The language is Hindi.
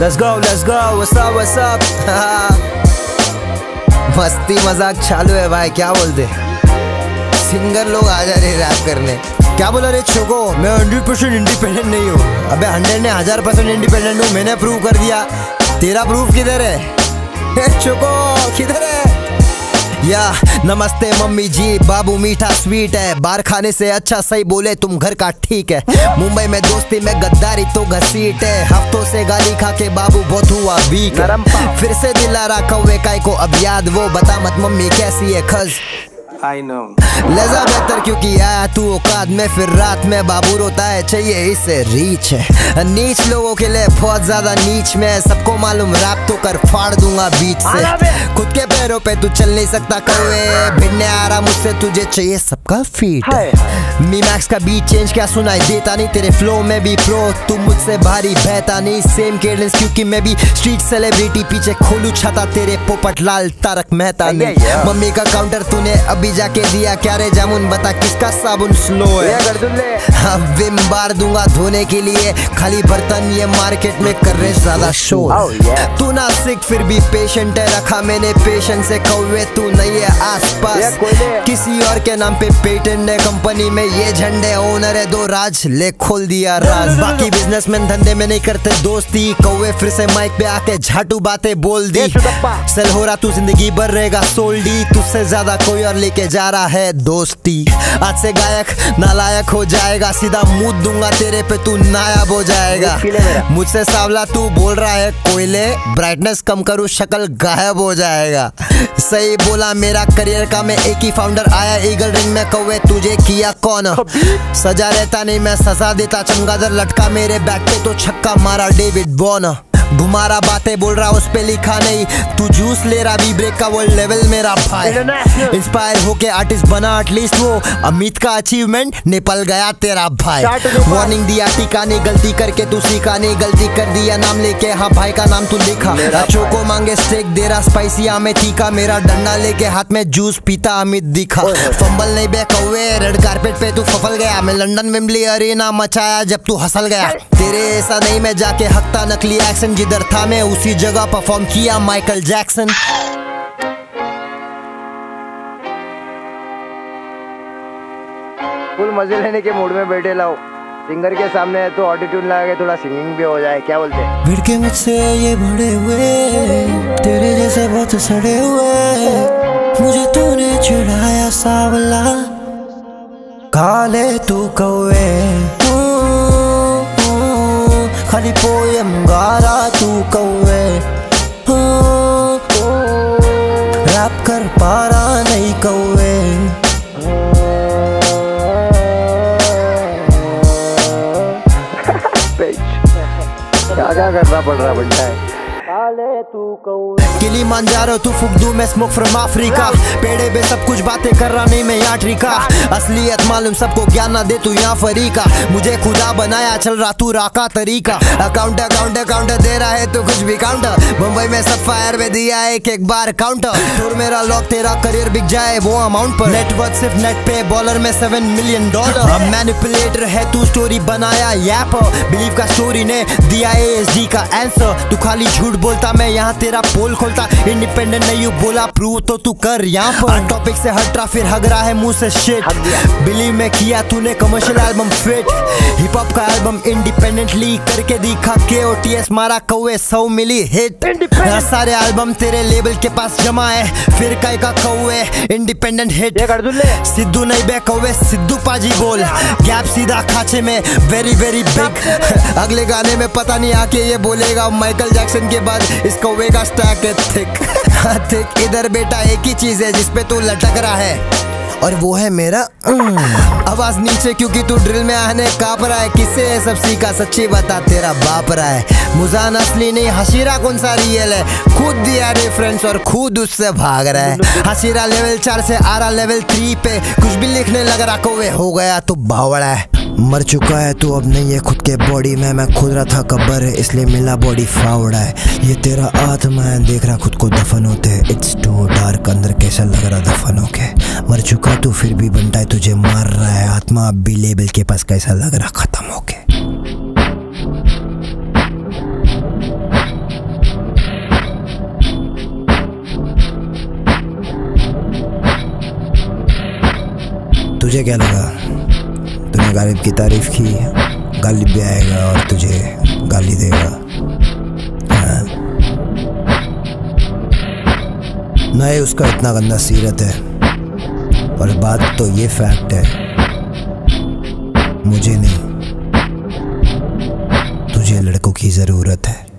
Let's go, what's up? मस्ती मजाक चालू है भाई, क्या बोलते सिंगर लोग आ जा रहे रैप करने। क्या बोला रे छोको, मैं 100% इंडिपेंडेंट नहीं हूँ। अबे 100 ने 1000% इंडिपेंडेंट हूँ, मैंने प्रूव कर दिया। तेरा प्रूफ किधर है छोको, किधर है? या नमस्ते मम्मी जी, बाबू मीठा स्वीट है, बाहर खाने से अच्छा सही बोले तुम घर का ठीक है। मुंबई में दोस्ती में गद्दारी तो घसीट है, हफ्तों से गाली खा के बाबू बहुत हुआ वीक है। फिर से दिला कौवे काय को अब याद, वो बता मत मम्मी कैसी है खज। I know। लजा बेहतर क्योंकि आया तू औकात में, फिर रात में बाबू रोता है चाहिए इसे रीच है। नीच लोगों के लिए बहुत ज्यादा नीच में, सबको मालूम रैप तो कर फाड़ दूंगा बीच से। खुद के पैरों पे तू चल नहीं सकता कौवे, भिड़ने आ रहा मुझसे तुझे चाहिए सबका फीट। मी मैक्स का बीट चेंज क्या सुनाई देता नहीं, तेरे फ्लो में भी प्रो, तू मुझसे भारी बहता नहीं। सेम केडेंस क्योंकि मैं भी स्ट्रीट सेलिब्रिटी, पीछे खोलू छाता तेरे पोपट लाल तारक मेहता नहीं। मम्मी का काउंटर तूने अभी जाके दिया क्या रे जामुन, बता किसका साबुन स्लो है। विम बार दूंगा धोने के लिए, खाली बर्तन ये मार्केट में कर रहे ज्यादा शोर। तू ना सिक फिर भी पेशेंट है, रखा मैंने पेशेंट से कौवे, तू नहीं है आसपास। किसी और के नाम पे पेटेंट है, कंपनी में ये झंडे ओनर है, दो राज ले खोल दिया राज। बाकी बिजनेसमैन धंधे में नहीं करते दोस्ती, कौवे फिर से माइक पे आके झाटू बातें बोल दी। सेल हो रहा तू जिंदगी भर रहेगा सोल्डी, तुझसे ज्यादा कोई और लेके जा रहा है दोस्ती। आज से गायक नालायक हो जाएगा, सीधा मुंह दूंगा तेरे पे तू नायाब हो जाएगा। मुझसे सावला तू बोल रहा है कोयले, ब्राइटनेस कम करूँ शक्ल गायब हो जाएगा। सही बोला मेरा करियर का मैं एक ही फाउंडर, आया ईगल रिंग में कौवे तुझे किया कौन। सजा रहता नहीं मैं सजा देता, चमगादड़ लटका मेरे बैट पे तो छक्का मारा डेविड बॉर्न। घुमारा बातें बोल रहा उस पे लिखा नहीं, तू जूस ले रहा वी ब्रेक का वर्ल्ड लेवल मेरा भाई। इंस्पायर होके आर्टिस्ट बना एटलीस्ट वो, अमित का अचीवमेंट निपल गया तेरा भाई। वार्निंग दिया टीका नहीं, गलती करके तू सीखा नहीं, गलती कर दिया नाम लेके हाँ भाई का नाम तू लिखा। बच्चों को मांगे स्टेक दे रहा स्पाइसी हमें तीखा, मेरा डंडा लेके हाथ में जूस पीता अमित दिखा। फंबल नहीं बे कौवे, रेड कारपेट पे तू फफल गया, मैं लंदन वेम्बली अरीना मचाया जब तू हंसल गया। तेरे ऐसा नहीं मैं जाके हकता नकली एक्शन, जिधर था मैं उसी जगह परफॉर्म किया माइकल जैक्सन। फुल मजे लेने के मूड में बैठे लाओ, सिंगर के सामने है तो ऑटोट्यून लगा के थोड़ा सिंगिंग भी हो जाए, क्या बोलते हैं? भिड़ के मुझसे ये बड़े हुए, तेरे जैसे बहुत सड़े हुए, मुझे तूने चिढ़ाया सावला, काले तू कौवे, खाली पोयम गा रहा तू कौवे, रैप कर पा रहा नहीं कौवे। क्या करना पड़ रहा बनता है। किलिमांजारो तू फूक दूं मैं स्मोक फ्रॉम अफ्रीका, पेड़े पे सब कुछ बातें कर रहा नहीं मैं यहाँ ट्रिका। असलियत मालूम सबको ज्ञान ना दे तू यहाँ फरीका, मुझे खुदा बनाया चल रहा तू राका तरीका। काउंटर दे रहा है तो कुछ भी काउंटर, मुंबई में सब फायर में दिया एक बार काउंटर। फिर मेरा लॉक तेरा करियर बिक जाए वो अमाउंट पर, नेटवर्क सिर्फ नेट पे बॉलर में $7 मिलियन। मैनिपुलेटर है तू स्टोरी बनाया यैप, बिलीव का स्टोरी ने दिया ASD का आंसर। तू खाली झूठ बोलता मैं यहाँ तेरा पोल खोलता, इंडिपेंडेंट नहीं हूँ बोला प्रूव तो तू कर यहाँ पर। टॉपिक से हट रहा फिर हग रहा है मुंह से शिट, बिलीव में किया तूने commercial album fit, hip hop का एल्बम इंडिपेंडेंटली करके दिखा KOTS मारा कौवे 100 मिली हिट। सारे एल्बम तेरे लेबल के पास जमा है, फिर काय का कौवे इंडिपेंडेंट हिट। सिद्धू नहीं बे कौवे सिद्धू पाजी बोल, गैप सीधा खाचे में वेरी वेरी बिग। अगले गाने में पता नहीं आके ये बोलेगा माइकल जैक्सन के बाद इस कौवे का स्टैक है थिक। इधर बेटा एक ही चीज है जिसपे तू लटक रहा है, और वो है मेरा आवाज नीचे क्योंकि तू ड्रिल में आने काँप रहा है। किससे है सब सीखा सच्ची बता तेरा बाप रहा है, मुजान असली नहीं हशीरा कौन सा रियल है, खुद दिया रेफरेंस और खुद उससे भाग रहा है। हशीरा लेवल 4 से आ रहा लेवल 3 पे, कुछ भी लिखने लग रहा कौवे हो गया तो बावड़ा है। मर चुका है तू अब नहीं है खुद के बॉडी में, मैं खुद रहा था कब्र है इसलिए मिला बॉडी फावड़ा है। ये तेरा आत्मा है देख रहा खुद को दफन होते, इट्स टू डार्क अंदर कैसा लग रहा दफन होके। मर चुका तू फिर भी बनता है तुझे मार रहा है, आत्मा अब भी लेबल के पास कैसा लग रहा खत्म होके। तुझे क्या लगा, तूने गालिब की तारीफ की, गालिब भी आएगा और तुझे गाली देगा। हाँ? ना ही उसका इतना गंदा सीरत है, और बात तो ये फैक्ट है, मुझे नहीं तुझे लड़कों की जरूरत है।